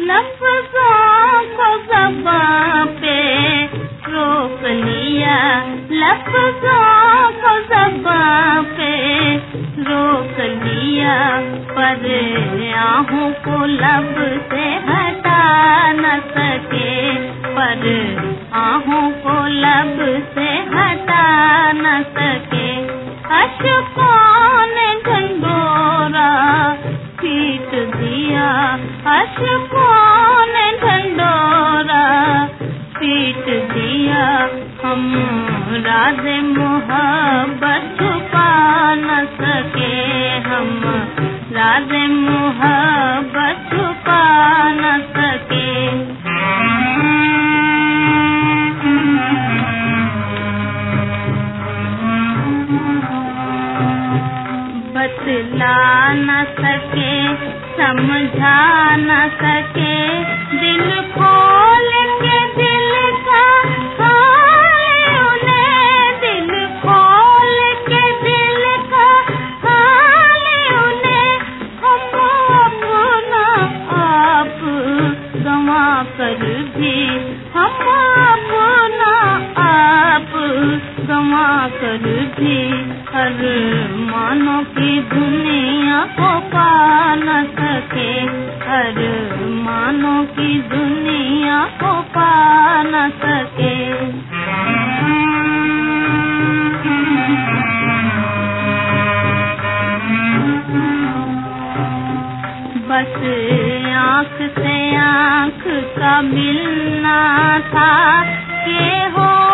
लफ्ज़ों को ज़बां पे रोक लिया, लफ्ज़ों को ज़बां पे रोक लिया, पर आहों को लब से हटा न सके, पर आहों को लब से हटा न सके। अश्कों ने ढंढोरा पीट दिया, अश्कों ने ढंढोरा पीट दिया, हम राज़ मोहब्बत छुपा न सके, हम राज़ मोहब्बत छुपा न सके। बतला न सके, समझा न सके, दिल खोल के दिल का हाल उन्हें, दिल खोल के दिल का हाल उन्हें, हम अपना आप गंवा कर भी, हम अपना आप गंवा कर भी, अरमानों की दुनिया को पा न सके, अरमानों की दुनिया को पा न सके। बस आँख से आँख का मिलना था, के हो